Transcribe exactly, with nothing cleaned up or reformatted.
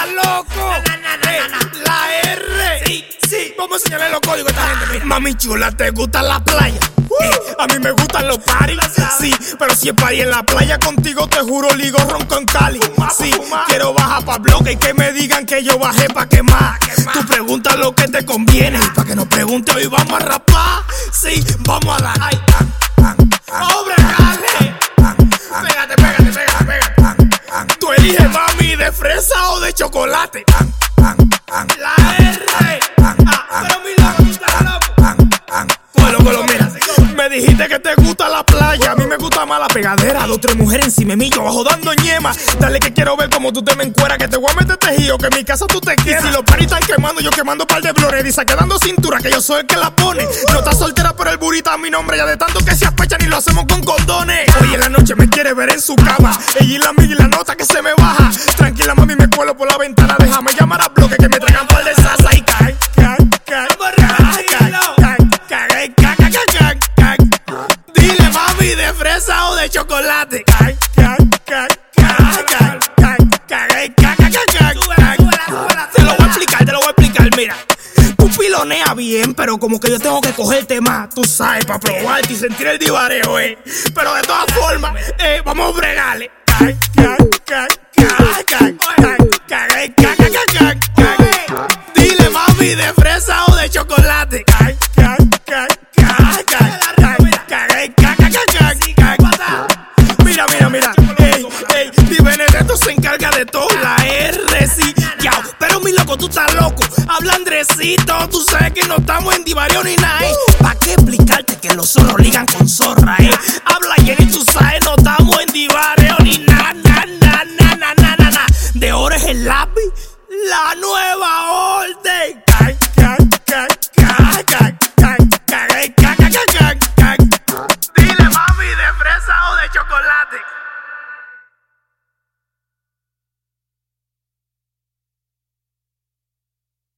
loco. Na, na, na, Eh, na, na. La R. Sí, sí. Vamos a enseñarle los códigos a esta gente. Mira. Mami chula, ¿te gusta la playa? Eh, a mí me gustan los paris. Sí, pero si es party en la playa contigo, te juro, ligo ronco en Cali. Sí, quiero bajar pa' bloque y que me digan que yo bajé pa' quemar. Tú preguntas lo que te conviene y pa' que nos pregunte hoy vamos a rapar. Sí, vamos a dar. Ay, tan, tan, tan. ¡Obre, dale! Pégate, pégate, pégate, pégate. Tú eliges, mami, de fresa o de chocolate. La R. Ah, pero mi loco, tú estás loco. Cuelo, cuelo, mira. Me dijiste que te gusta la playa. A mí me gusta más la pegadera. Dos, tres mujeres encima de mí, yo bajo dando ñema. Dale que quiero ver como tú te me encueras. Que te voy a meter tejido, que en mi casa tú te quedas. Y si los paris están quemando, yo quemando par de flores. Dice que dando cintura, que yo soy el que la pone. No estás soltera, pero el burita a mi nombre. Ya de tanto que se aspechan y lo hacemos con condones. Hoy en la noche me quiere ver en su cama. Ella y la amiga y la nota que se me baja. Tranquila, mami, me cuelo por la ventana. Déjame llamar a bloque que me traigan par de salsa y cae, cae, cae, cae, cae, cae, cae, cae, cae, cae. Dile, mami, de fresa o de chocolate. Cae, cae, cae, cae, cae, cae, cae, cae, cae, cae. Te lo voy a explicar, te lo voy a explicar, mira. Tú piloneas bien, pero como que yo tengo que cogerte más, tú sabes, para probarte y sentir el divareo, eh. Pero de todas formas, eh, vamos a bregarle. Cae, cae, cae, cae, cae, cae, cae, cae, cae, cae. Dile, mami, de fresa o de chocolate. Cae, cae, cae, cae, cae, cae, cae, cae, cae, cae. Mira, mira, mira. Ey, ey, Di Benedetto se encarga de todo. La R, sí, ya. Pero mi loco, tú estás loco. Habla Andresito, tú sabes que no estamos en divario ni nada, eh. ¿Pa' qué explicarte que los zorros ligan con zorra, eh? Habla Jenny, tú sabes, no estamos en divario ni nada, na, na, na, na, na, na, na. De oro es el lápiz, la nueva orden.